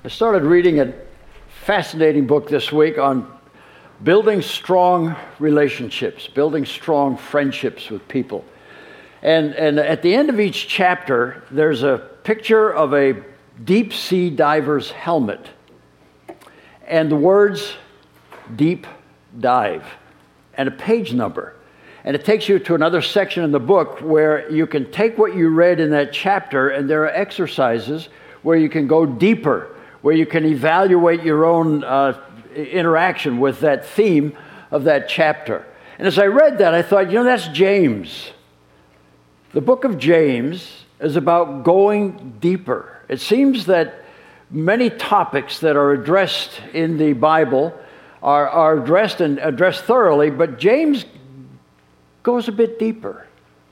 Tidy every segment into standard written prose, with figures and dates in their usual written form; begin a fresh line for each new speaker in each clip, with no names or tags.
I started reading a fascinating book this week on building strong relationships, building strong friendships with people. And at the end of each chapter, there's a picture of a deep sea diver's helmet and the words deep dive and a page number. And it takes you to another section in the book where you can take what you read in that chapter, and there are exercises where you can go deeper, where you can evaluate your own interaction with that theme of that chapter. And as I read that, I thought, that's James. The book of James is about going deeper. It seems that many topics that are addressed in the Bible are addressed and addressed thoroughly, but James goes a bit deeper.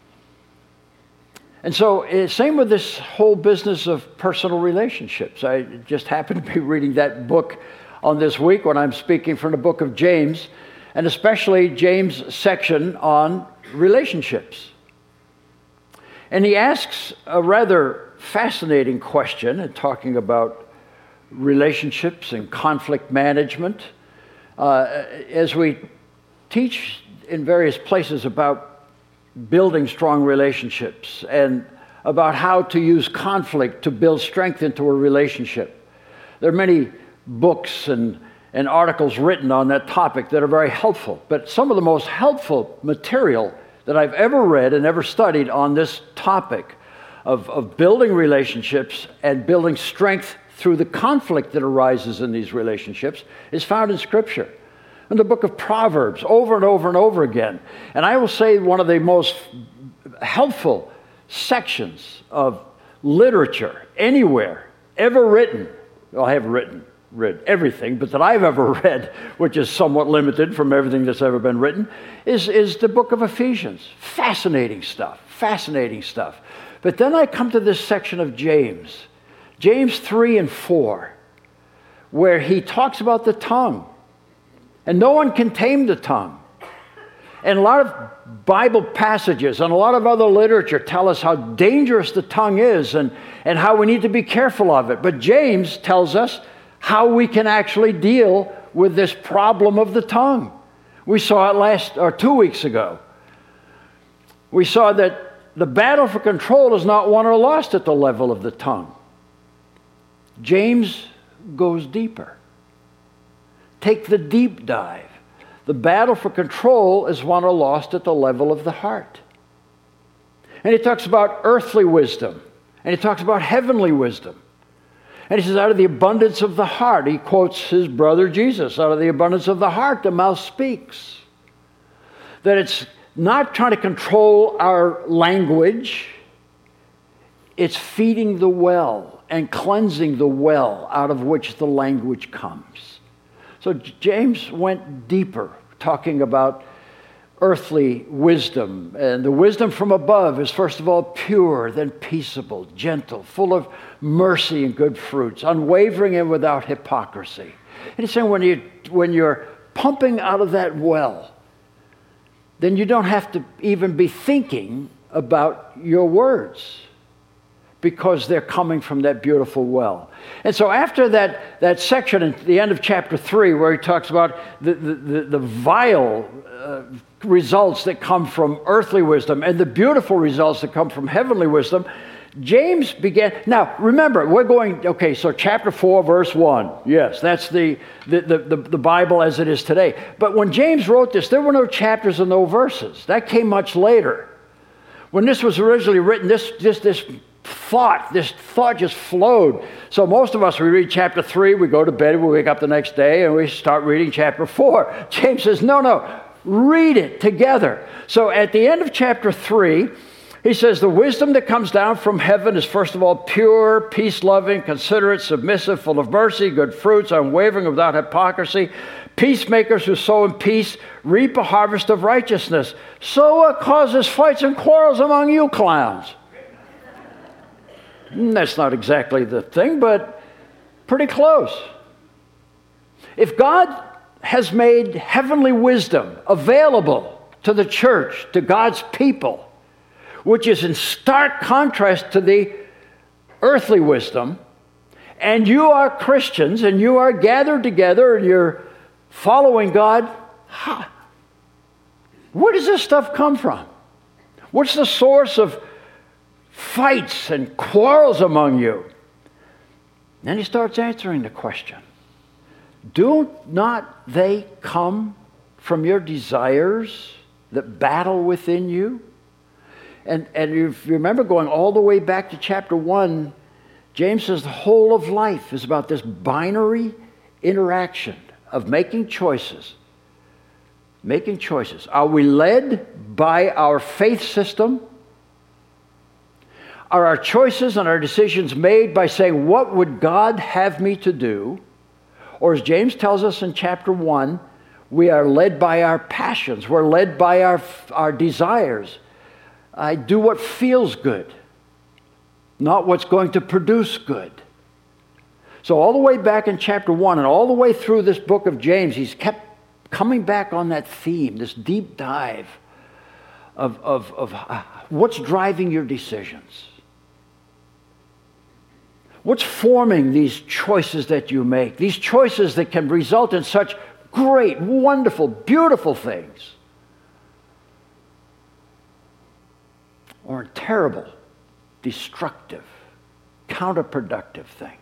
And so, same with this whole business of personal relationships. I just happened to be reading that book on this week when I'm speaking from the book of James, and especially James' section on relationships. And he asks a rather fascinating question in talking about relationships and conflict management. As we teach in various places about building strong relationships and about how to use conflict to build strength into a relationship. There are many books and articles written on that topic that are very helpful, but some of the most helpful material that I've ever read and ever studied on this topic of building relationships and building strength through the conflict that arises in these relationships is found in Scripture. In the book of Proverbs, over and over and over again. And I will say one of the most helpful sections of literature anywhere ever written, well, I haven't read everything, but that I've ever read, which is somewhat limited from everything that's ever been written, is the book of Ephesians. Fascinating stuff. But then I come to this section of James 3 and 4, where he talks about the tongue. And no one can tame the tongue. And a lot of Bible passages and a lot of other literature tell us how dangerous the tongue is and how we need to be careful of it. But James tells us how we can actually deal with this problem of the tongue. We saw it 2 weeks ago. We saw that the battle for control is not won or lost at the level of the tongue. James goes deeper. Take the deep dive. The battle for control is won or lost at the level of the heart. And he talks about earthly wisdom. And he talks about heavenly wisdom. And he says, out of the abundance of the heart, he quotes his brother Jesus, out of the abundance of the heart, the mouth speaks. That it's not trying to control our language. It's feeding the well and cleansing the well out of which the language comes. So James went deeper, talking about earthly wisdom. And the wisdom from above is first of all pure, then peaceable, gentle, full of mercy and good fruits, unwavering and without hypocrisy. And he's saying when you're pumping out of that well, then you don't have to even be thinking about your words, because they're coming from that beautiful well. And so after that section at the end of chapter 3, where he talks about the vile results that come from earthly wisdom and the beautiful results that come from heavenly wisdom, James began. Now, remember, so chapter 4, verse 1. Yes, that's the Bible as it is today. But when James wrote this, there were no chapters and no verses. That came much later. When this was originally written, this thought just flowed. So most of us, we read chapter 3, we go to bed, we wake up the next day, and we start reading chapter 4. James says, no, read it together. So at the end of chapter 3, he says, the wisdom that comes down from heaven is first of all pure, peace-loving, considerate, submissive, full of mercy, good fruits, unwavering, without hypocrisy. Peacemakers who sow in peace reap a harvest of righteousness. So what causes fights and quarrels among you clowns? That's not exactly the thing, but pretty close. If God has made heavenly wisdom available to the church, to God's people, which is in stark contrast to the earthly wisdom, and you are Christians, and you are gathered together, and you're following God, where does this stuff come from? What's the source of fights and quarrels among you? Then he starts answering the question. Do not they come from your desires that battle within you? And if you remember going all the way back to chapter 1, James says the whole of life is about this binary interaction of making choices. Making choices. Are we led by our faith system? Are our choices and our decisions made by saying, what would God have me to do? Or as James tells us in chapter 1, we are led by our passions. We're led by our desires. I do what feels good, not what's going to produce good. So all the way back in chapter 1 and all the way through this book of James, he's kept coming back on that theme, this deep dive of what's driving your decisions. What's forming these choices that you make? These choices that can result in such great, wonderful, beautiful things. Or terrible, destructive, counterproductive things.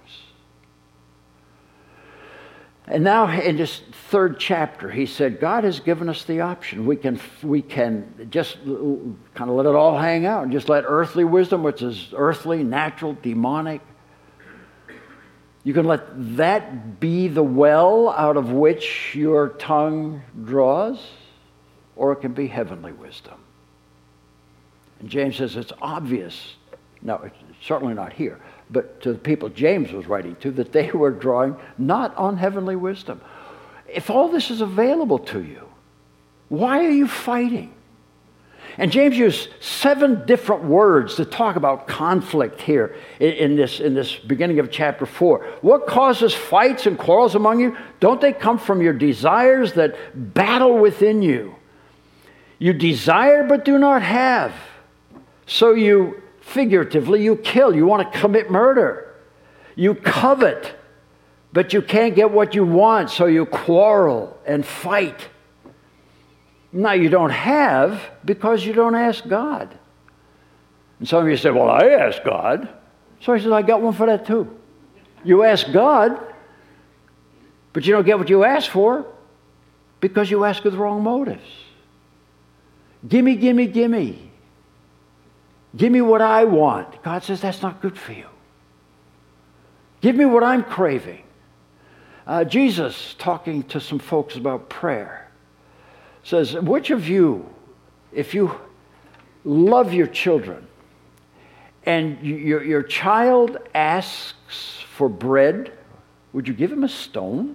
And now in this third chapter, he said, God has given us the option. We can just kind of let it all hang out and just let earthly wisdom, which is earthly, natural, demonic, you can let that be the well out of which your tongue draws, or it can be heavenly wisdom. And James says it's obvious, no, it's certainly not here, but to the people James was writing to, that they were drawing not on heavenly wisdom. If all this is available to you, why are you fighting? And James used 7 different words to talk about conflict here in this beginning of chapter 4. What causes fights and quarrels among you? Don't they come from your desires that battle within you? You desire but do not have. So you, figuratively, you kill. You want to commit murder. You covet, but you can't get what you want, so you quarrel and fight. Now, you don't have because you don't ask God. And some of you say, well, I asked God. So he says, I got one for that too. You ask God, but you don't get what you asked for because you ask with wrong motives. Gimme, gimme, gimme. Give me what I want. God says, that's not good for you. Give me what I'm craving. Jesus, talking to some folks about prayer, says, which of you, if you love your children and your child asks for bread, would you give him a stone?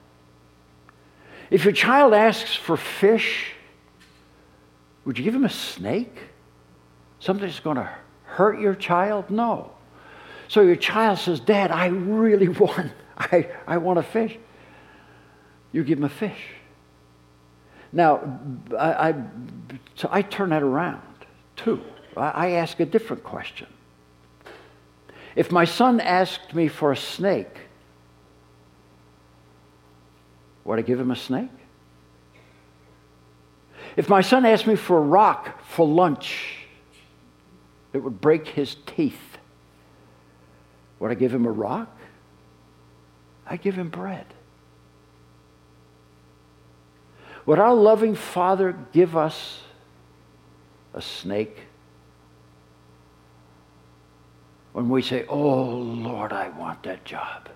If your child asks for fish, would you give him a snake? Something that's going to hurt your child? No. So your child says, Dad, I really want, I want a fish. You give him a fish. Now, I turn that around, too. I ask a different question. If my son asked me for a snake, would I give him a snake? If my son asked me for a rock for lunch, it would break his teeth, would I give him a rock? I give him bread. Would our loving Father give us a snake? When we say, oh, Lord, I want that job.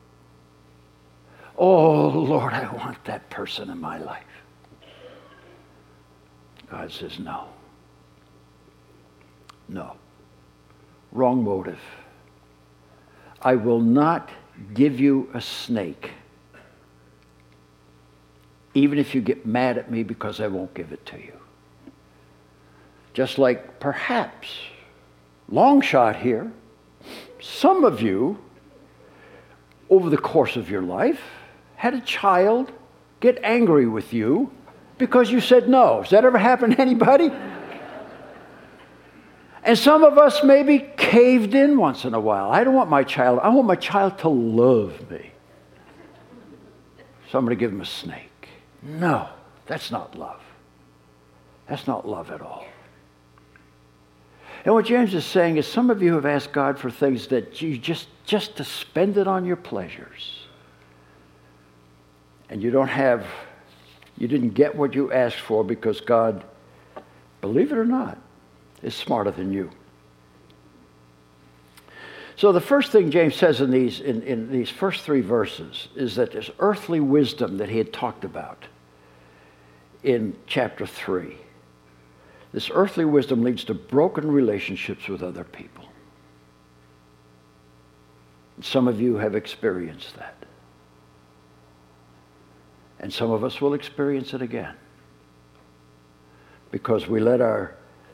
Oh, Lord, I want that person in my life. God says, no. No. Wrong motive. I will not give you a snake, even if you get mad at me because I won't give it to you. Just like perhaps, long shot here, some of you, over the course of your life, had a child get angry with you because you said no. Has that ever happened to anybody? And some of us maybe caved in once in a while. I want my child to love me. Somebody give him a snake. No, that's not love. That's not love at all. And what James is saying is some of you have asked God for things that you just to spend it on your pleasures. And you didn't get what you asked for because God, believe it or not, is smarter than you. So the first thing James says in these first 3 verses is that this earthly wisdom that he had talked about in chapter 3, this earthly wisdom leads to broken relationships with other people. And some of you have experienced that. And some of us will experience it again. Because we let our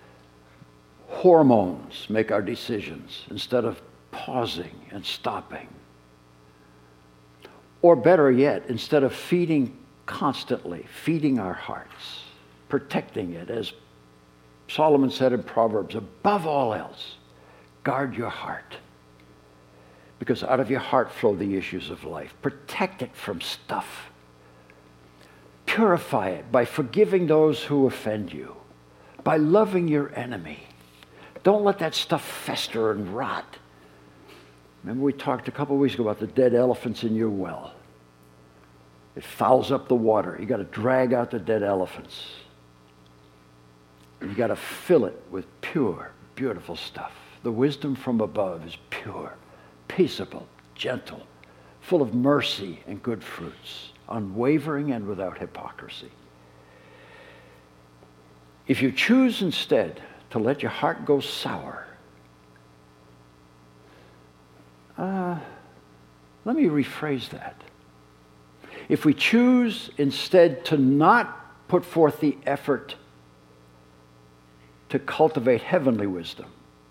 hormones make our decisions instead of pausing and stopping. Or better yet, instead of constantly feeding our hearts, protecting it, as Solomon said in Proverbs, above all else, guard your heart. Because out of your heart flow the issues of life. Protect it from stuff. Purify it by forgiving those who offend you, by loving your enemy. Don't let that stuff fester and rot. Remember we talked a couple of weeks ago about the dead elephants in your well. It fouls up the water. You got to drag out the dead elephants. And you got to fill it with pure, beautiful stuff. The wisdom from above is pure, peaceable, gentle, full of mercy and good fruits, unwavering and without hypocrisy. If you choose instead to let your heart go sour, let me rephrase that. If we choose instead to not put forth the effort to cultivate heavenly wisdom,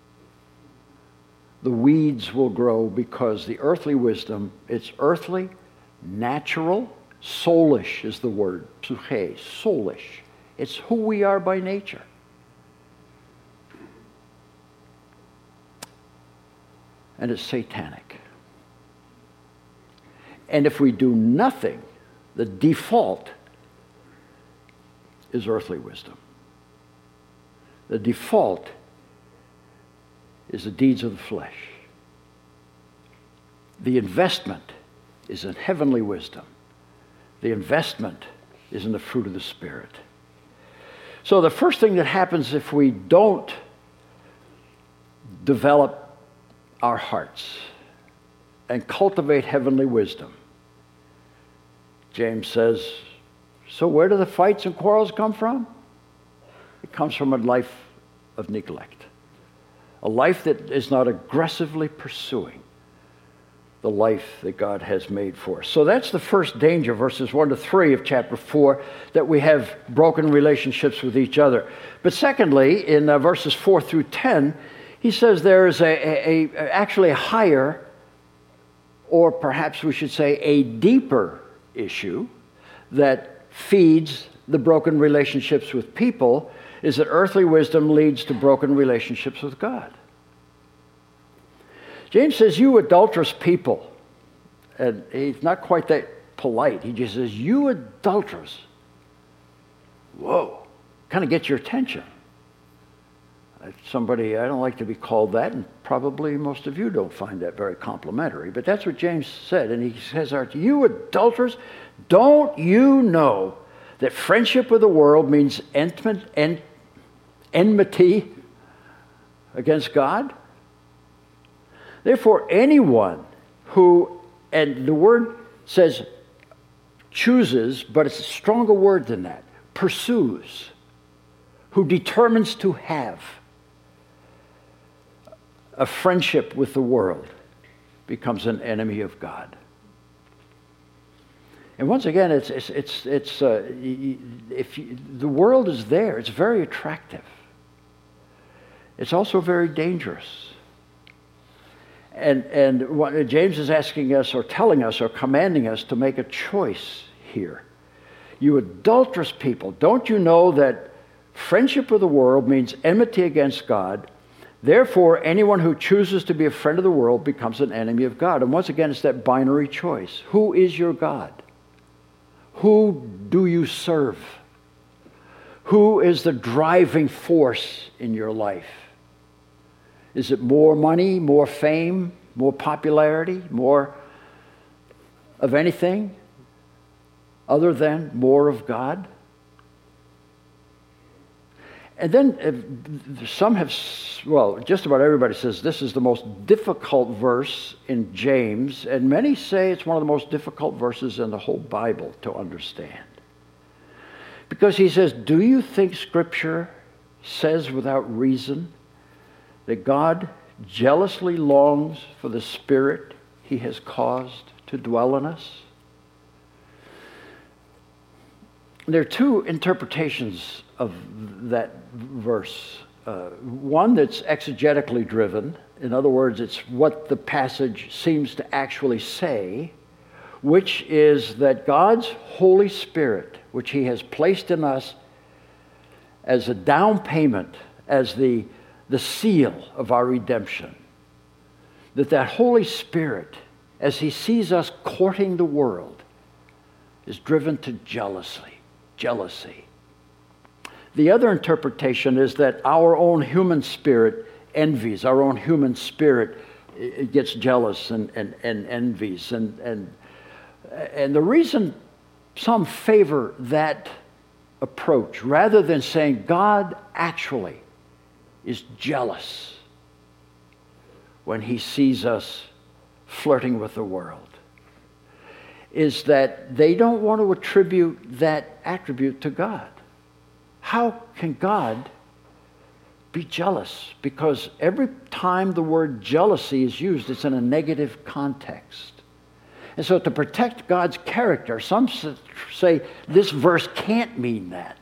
the weeds will grow because the earthly wisdom, it's earthly, natural, soulish is the word, psyche, soulish. It's who we are by nature. And it's satanic. And if we do nothing, the default is earthly wisdom. The default is the deeds of the flesh. The investment is in heavenly wisdom. The investment is in the fruit of the Spirit. So the first thing that happens if we don't develop our hearts and cultivate heavenly wisdom, James says, so where do the fights and quarrels come from? It comes from a life of neglect. A life that is not aggressively pursuing the life that God has made for us. So that's the first danger, verses 1 to 3 of chapter 4, that we have broken relationships with each other. But secondly, in verses 4 through 10, he says there is actually a higher, or perhaps we should say a deeper issue that feeds the broken relationships with people, is that earthly wisdom leads to broken relationships with God. James says, you adulterous people. And he's not quite that polite. He just says, you adulterous. Whoa. Kind of gets your attention. Somebody, I don't like to be called that, and probably most of you don't find that very complimentary. But that's what James said. And he says, you adulterers, don't you know that friendship with the world means enmity against God? Therefore, anyone who, and the word says chooses, but it's a stronger word than that, pursues, who determines to have a friendship with the world, becomes an enemy of God. And once again, the world is there. It's very attractive. It's also very dangerous. And what James is asking us, or telling us, or commanding us to make a choice here. You adulterous people, don't you know that friendship with the world means enmity against God? Therefore, anyone who chooses to be a friend of the world becomes an enemy of God. And once again, it's that binary choice. Who is your God? Who do you serve? Who is the driving force in your life? Is it more money, more fame, more popularity, more of anything other than more of God? And then some have, well, just about everybody says this is the most difficult verse in James, and many say it's one of the most difficult verses in the whole Bible to understand. Because he says, do you think Scripture says without reason that God jealously longs for the Spirit he has caused to dwell in us? There are two interpretations of that verse. One that's exegetically driven. In other words, it's what the passage seems to actually say, which is that God's Holy Spirit, which he has placed in us as a down payment, as the seal of our redemption, that Holy Spirit, as he sees us courting the world, is driven to jealousy. The other interpretation is that our own human spirit envies, our own human spirit it gets jealous and envies. And the reason some favor that approach, rather than saying God actually is jealous when he sees us flirting with the world, is that they don't want to attribute that attribute to God. How can God be jealous? Because every time the word jealousy is used, it's in a negative context. And so to protect God's character, some say this verse can't mean that.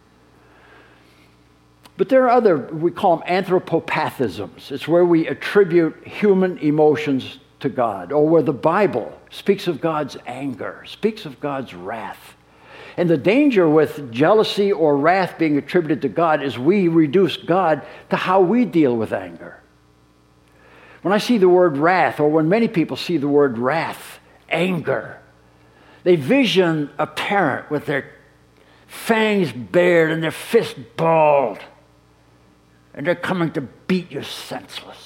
But there are other, we call them anthropopathisms. It's where we attribute human emotions to God, or where the Bible speaks of God's anger, speaks of God's wrath. And the danger with jealousy or wrath being attributed to God is we reduce God to how we deal with anger. When I see the word wrath, or when many people see the word wrath, anger, they vision a parent with their fangs bared and their fist balled, and they're coming to beat you senseless.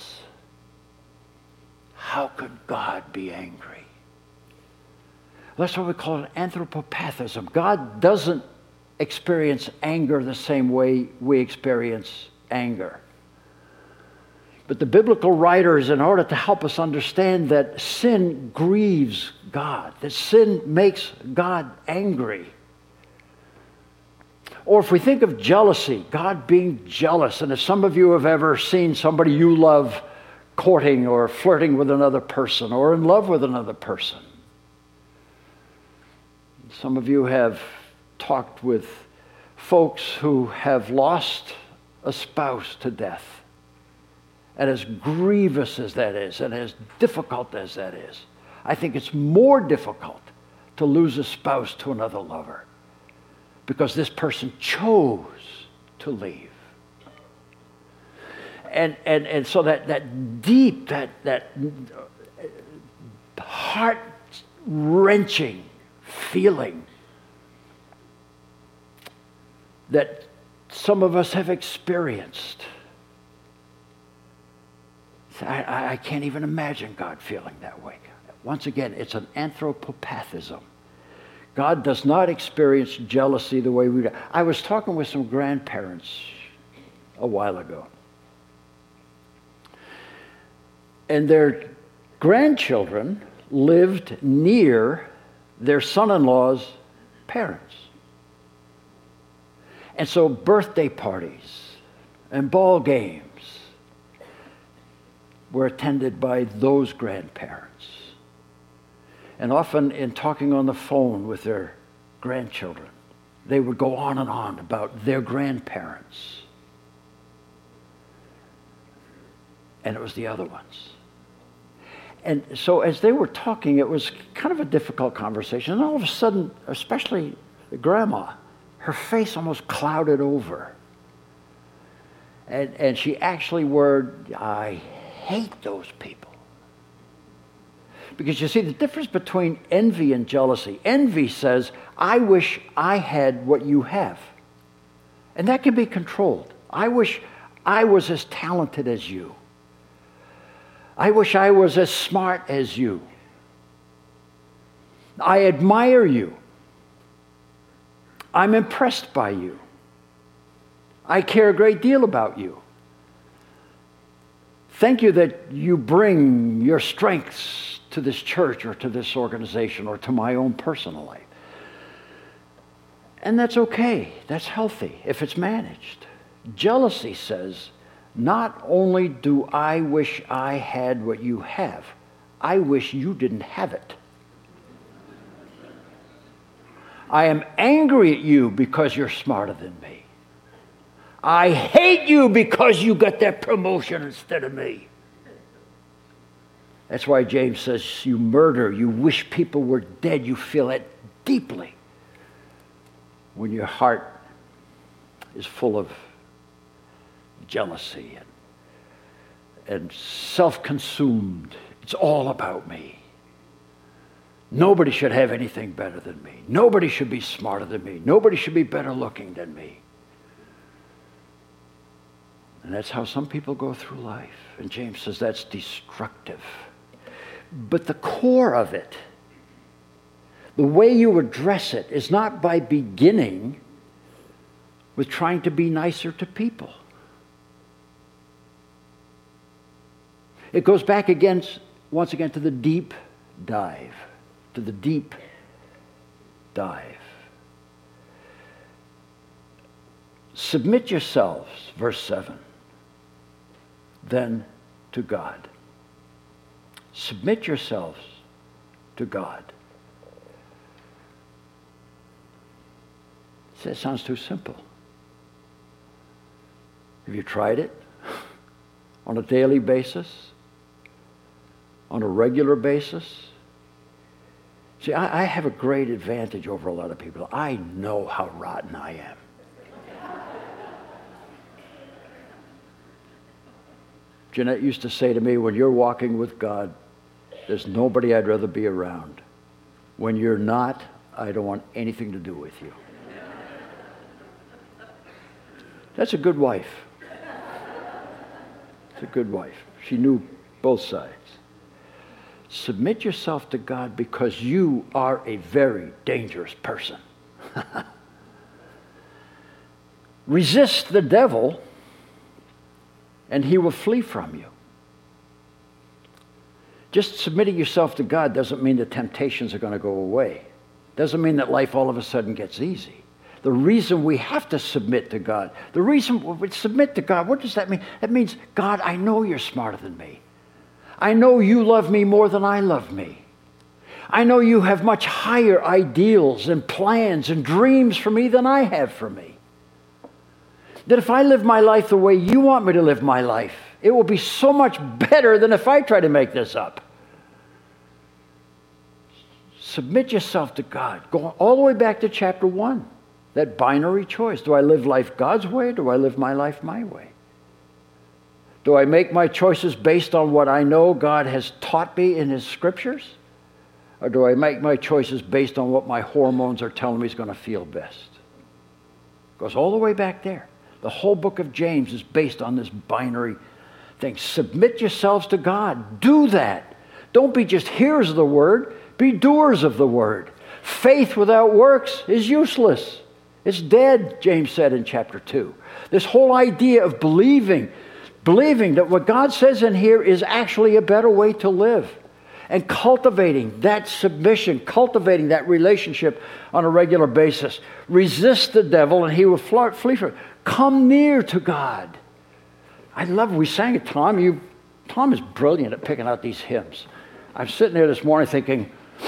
How could God be angry? That's what we call an anthropopathism. God doesn't experience anger the same way we experience anger. But the biblical writers, in order to help us understand that sin grieves God, that sin makes God angry. Or if we think of jealousy, God being jealous, and if some of you have ever seen somebody you love courting or flirting with another person or in love with another person. Some of you have talked with folks who have lost a spouse to death. And as grievous as that is, and as difficult as that is, I think it's more difficult to lose a spouse to another lover because this person chose to leave. And so that deep, that heart-wrenching feeling that some of us have experienced. I can't even imagine God feeling that way. Once again, it's an anthropopathism. God does not experience jealousy the way we do. I was talking with some grandparents a while ago. And their grandchildren lived near their son-in-law's parents. And so birthday parties and ball games were attended by those grandparents. And often in talking on the phone with their grandchildren, they would go on and on about their grandparents. And it was the other ones. And so as they were talking, it was kind of a difficult conversation. And all of a sudden, especially the grandma, her face almost clouded over. And she actually worded, I hate those people. Because you see, the difference between envy and jealousy. Envy says, I wish I had what you have. And that can be controlled. I wish I was as talented as you. I wish I was as smart as you. I admire you. I'm impressed by you. I care a great deal about you. Thank you that you bring your strengths to this church or to this organization or to my own personal life. And that's okay. That's healthy if it's managed. Jealousy says, not only do I wish I had what you have, I wish you didn't have it. I am angry at you because you're smarter than me. I hate you because you got that promotion instead of me. That's why James says you murder, you wish people were dead, you feel it deeply when your heart is full of jealousy and self-consumed. It's all about me. Nobody should have anything better than me. Nobody should be smarter than me. Nobody should be better looking than me. And that's how some people go through life. And James says that's destructive. But the core of it, the way you address it, is not by beginning with trying to be nicer to people. It goes back once again to the deep dive. To the deep dive. Submit yourselves, verse 7, then to God. Submit yourselves to God. That sounds too simple. Have you tried it? On a daily basis? On a regular basis? See, I have a great advantage over a lot of people. I know how rotten I am. Jeanette used to say to me, when you're walking with God, there's nobody I'd rather be around. When you're not, I don't want anything to do with you. That's a good wife. It's a good wife. She knew both sides. Submit yourself to God because you are a very dangerous person. Resist the devil and he will flee from you. Just submitting yourself to God doesn't mean the temptations are going to go away. Doesn't mean that life all of a sudden gets easy. The reason we have to submit to God, the reason we submit to God, what does that mean? That means, God, I know you're smarter than me. I know you love me more than I love me. I know you have much higher ideals and plans and dreams for me than I have for me. That if I live my life the way you want me to live my life, it will be so much better than if I try to make this up. Submit yourself to God. Go all the way back to chapter 1. That binary choice. Do I live life God's way or do I live my life my way? Do I make my choices based on what I know God has taught me in His scriptures? Or do I make my choices based on what my hormones are telling me is going to feel best? It goes all the way back there. The whole book of James is based on this binary thing. Submit yourselves to God. Do that. Don't be just hearers of the word. Be doers of the word. Faith without works is useless. It's dead, James said in chapter 2. This whole idea of believing that what God says in here is actually a better way to live. And cultivating that submission, cultivating that relationship on a regular basis. Resist the devil and he will flee from it. Come near to God. I love, we sang it, Tom. Tom is brilliant at picking out these hymns. I'm sitting there this morning thinking,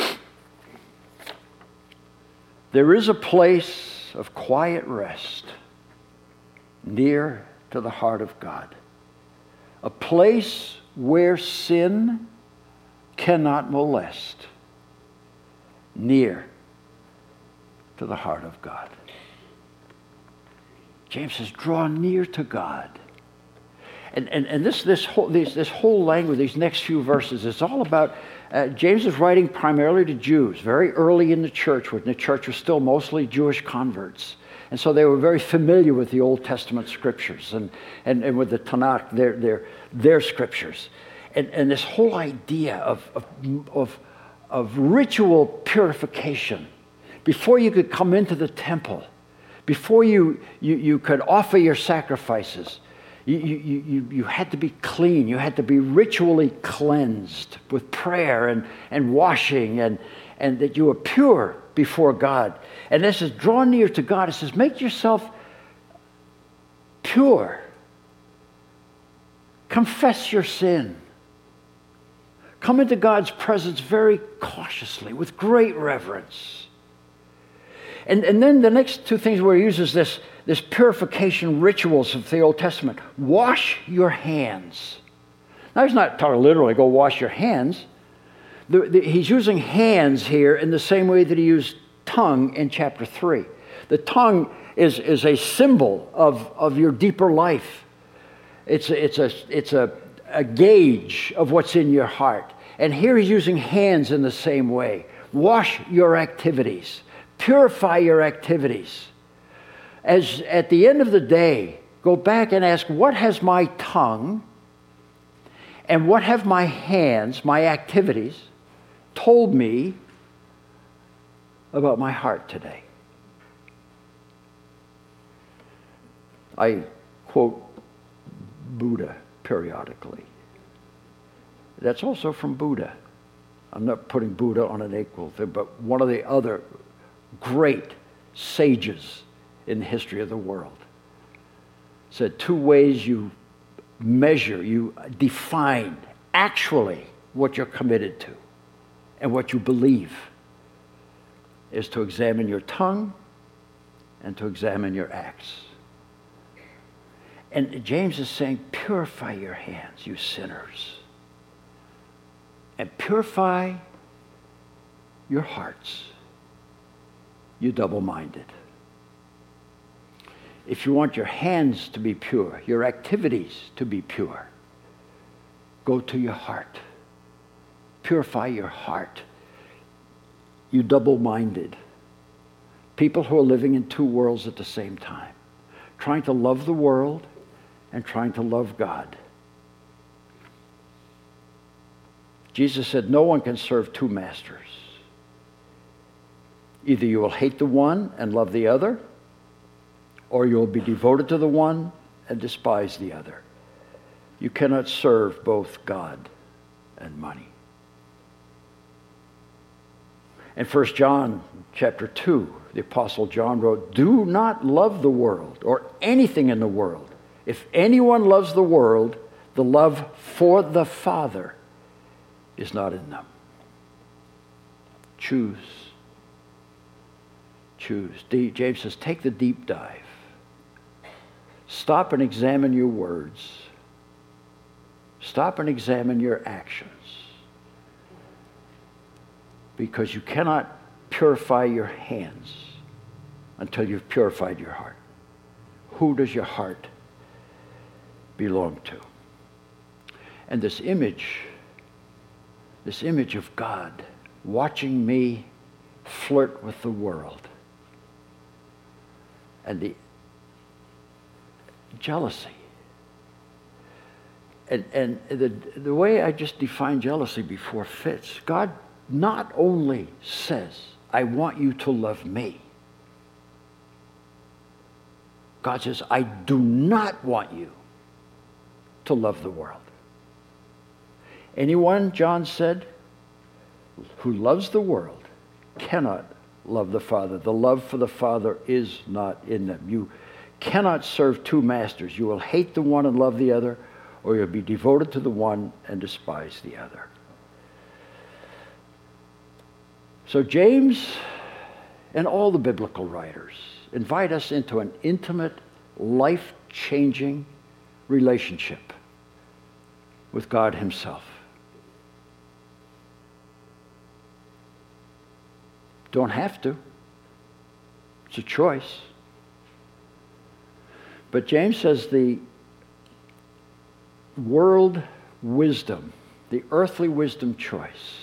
there is a place of quiet rest near to the heart of God. A place where sin cannot molest, near to the heart of God. James says, draw near to God. And this whole language, these next few verses, is all about, James is writing primarily to Jews, very early in the church, when the church was still mostly Jewish converts. And so they were very familiar with the Old Testament scriptures and with the Tanakh, their scriptures. And this whole idea of ritual purification, before you could come into the temple, before you could offer your sacrifices, you had to be clean. You had to be ritually cleansed with prayer and washing, and that you were pure before God. And this is draw near to God. It says, make yourself pure. Confess your sin. Come into God's presence very cautiously, with great reverence. And then the next two things where he uses this purification rituals of the Old Testament. Wash your hands. Now he's not talking literally, go wash your hands. He's using hands here in the same way that he used tongue in chapter 3. The tongue is a symbol of your deeper life. It's a gauge of what's in your heart. And here he's using hands in the same way. Wash your activities. Purify your activities. As at the end of the day, go back and ask, what has my tongue and what have my hands, my activities, told me about my heart today? I quote Buddha periodically. That's also from Buddha. I'm not putting Buddha on an equal thing, but one of the other great sages in the history of the world said 2 ways you measure, you define actually what you're committed to and what you believe is to examine your tongue and to examine your acts. And James is saying, purify your hands, you sinners. And purify your hearts, you double-minded. If you want your hands to be pure, your activities to be pure, go to your heart. Purify your heart. You double-minded. People who are living in 2 worlds at the same time, trying to love the world and trying to love God. Jesus said, no one can serve 2 masters. Either you will hate the one and love the other, or you will be devoted to the one and despise the other. You cannot serve both God and money. In 1 John chapter 2, the Apostle John wrote, do not love the world or anything in the world. If anyone loves the world, the love for the Father is not in them. Choose. James says, take the deep dive. Stop and examine your words. Stop and examine your actions. Because you cannot purify your hands until you've purified your heart. Who does your heart belong to? And this image of God watching me flirt with the world, and the jealousy. And the way I just defined jealousy before fits. God not only says, I want you to love me. God says, I do not want you to love the world. Anyone, John said, who loves the world cannot love the Father. The love for the Father is not in them. You cannot serve 2 masters. You will hate the one and love the other, or you'll be devoted to the one and despise the other. So James and all the biblical writers invite us into an intimate, life-changing relationship with God himself. Don't have to. It's a choice. But James says the world wisdom, the earthly wisdom choice,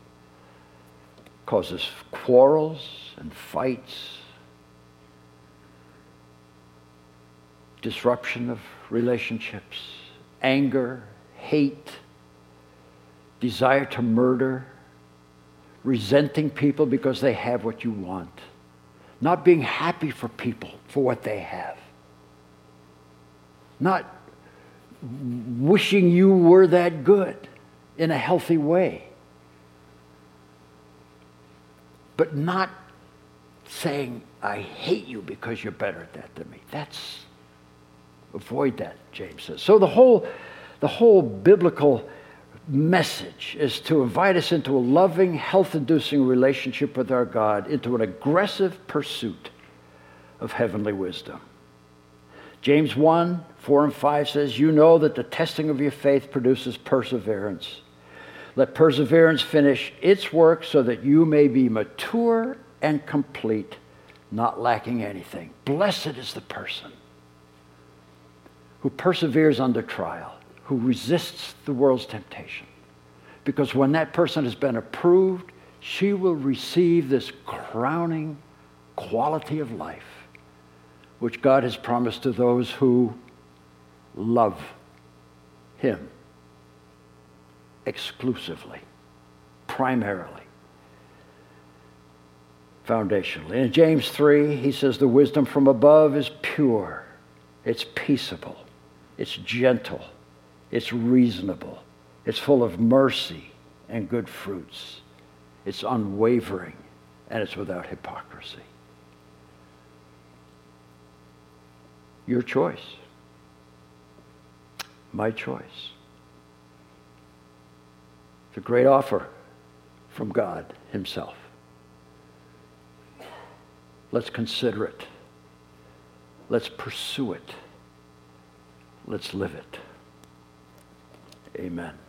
causes quarrels and fights, disruption of relationships, anger, hate, desire to murder, resenting people because they have what you want, not being happy for people for what they have, not wishing you were that good in a healthy way, but not saying, I hate you because you're better at that than me. Avoid that, James says. So the whole biblical message is to invite us into a loving, health-inducing relationship with our God, into an aggressive pursuit of heavenly wisdom. James 1, 4 and 5 says, you know that the testing of your faith produces perseverance. Let perseverance finish its work so that you may be mature and complete, not lacking anything. Blessed is the person who perseveres under trial, who resists the world's temptation. Because when that person has been approved, she will receive this crowning quality of life, which God has promised to those who love Him exclusively, primarily, foundationally. In James 3, he says the wisdom from above is pure, it's peaceable, it's gentle, it's reasonable, it's full of mercy and good fruits, it's unwavering, and it's without hypocrisy. Your choice. My choice. It's a great offer from God Himself. Let's consider it. Let's pursue it. Let's live it. Amen.